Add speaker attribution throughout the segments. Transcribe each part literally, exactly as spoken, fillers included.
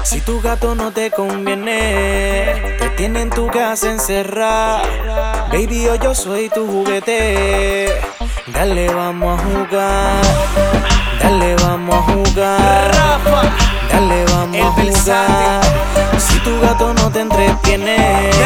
Speaker 1: Si tu gato no te conviene, te tiene en tu casa encerrada. Baby, hoy yo soy tu juguete. Dale, vamos a jugar. Dale, vamos a jugar. Dale, vamos a jugar. Si tu gato no te entretiene,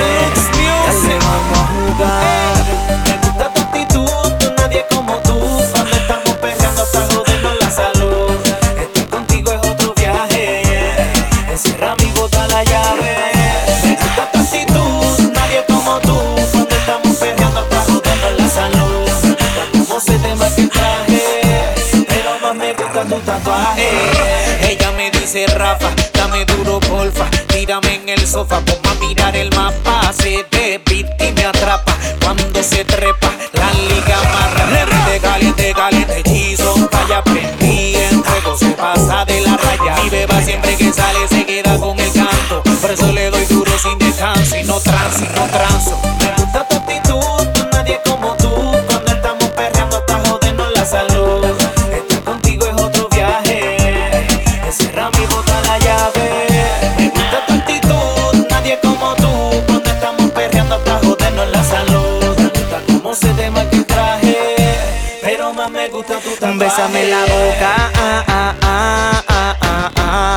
Speaker 1: dale, vamos a jugar. Me gusta tu actitud, tú nadie como tú. Cuando estamos peleando hasta jodernos la salud. Estar contigo es otro viaje. Encierra mi bota la llave. Me gusta tu actitud, nadie como tú. Cuando estamos peleando hasta jodernos la salud. Cómo se te marca el traje, pero más me gusta tu tatuaje. Ella me dice: Rafa, dame duro porfa, tírame en el sofá, ponme a mirar el mapa. Se te beat y me atrapa cuando se trepa, la liga amarra. Caliente, caliente, caliente, hechizo, vaya prendí en fuego, se pasa de la raya. Mi beba siempre que sale se queda con el canto, por eso le doy duro sin descanso y no transo, y no transo. Me gusta tu actitud, tú nadie como tú. Cuando estamos perreando hasta jodernos la salud. Estar contigo es otro viaje. Encierra mi bota la llave. Me gusta tu actitud, nadie como tú. Cuando estamos perreando hasta jodernos la salud. Me gusta cómo se te marca el traje, pero más me gusta tu tatuaje. Bésame la boca, ah, ah, ah, ah, ah,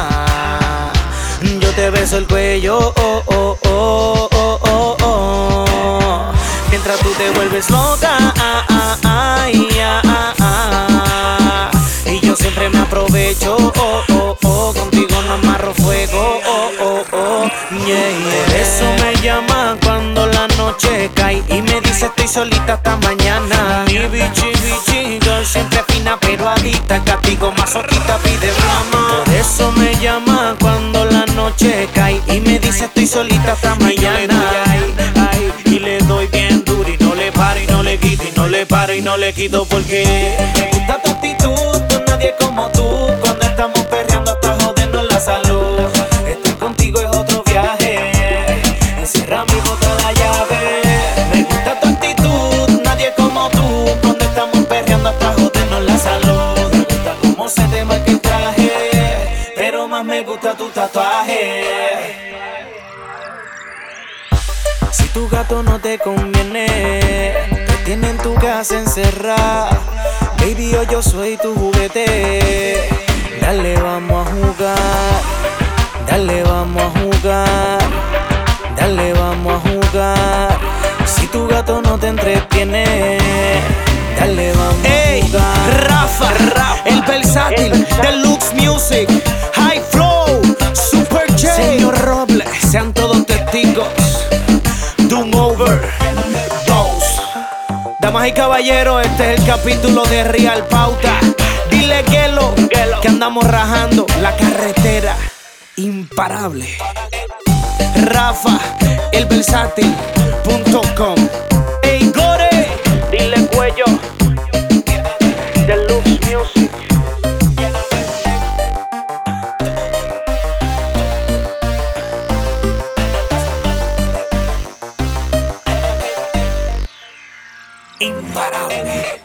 Speaker 1: ah. Yo te beso el cuello, oh, oh, oh, oh, oh, oh. Mientras tú te vuelves loca, ah, ah, ah, ah, ah, ah. Y yo siempre me aprovecho, oh, oh, oh. Contigo no amarro fuego, oh, oh, oh, yeah, yeah. Por eso me llama cuando la noche cae y me dice: estoy solita hasta mañana. Mi bichi, bichi, girl, siempre fina pero adicta. Castigo masoquista, pide drama. Por eso me llama cuando la noche cae y me dice: estoy solita hasta mañana. Ay, ay, y le doy bien duro y no le paro y no le quito y no le paro y no le quito porque me gusta tu actitud, tú nadie como tú. Cuando estamos perreando hasta jodernos la salud. Estar contigo es otro viaje. Encierra mi bota la llave. Me gusta tu actitud, nadie como tú. Cuando estamos perreando hasta jodernos la salud. Me gusta cómo se te marca el traje, pero más me gusta tu tatuaje. Si tu gato no te conviene, te tiene en tu casa encerrada. Baby, hoy yo soy tu juguete. Dale, vamos a jugar. Dale, vamos a jugar. Dale, vamos a jugar. Si tu gato no te entretiene, dale, vamos
Speaker 2: Ey,
Speaker 1: a jugar.
Speaker 2: Rafa, Rafa, el versátil, Deluxe Music, High Flow, Super J, Señor Robles, sean todos testigos. Doom Over dos. Damas y caballeros, este es el capítulo de Real Pauta. Dile Gelo que andamos rajando la carretera imparable. Rafa, el versátil punto com. Ey, Gore, dile Cuello, Deluxe Music. Imparable.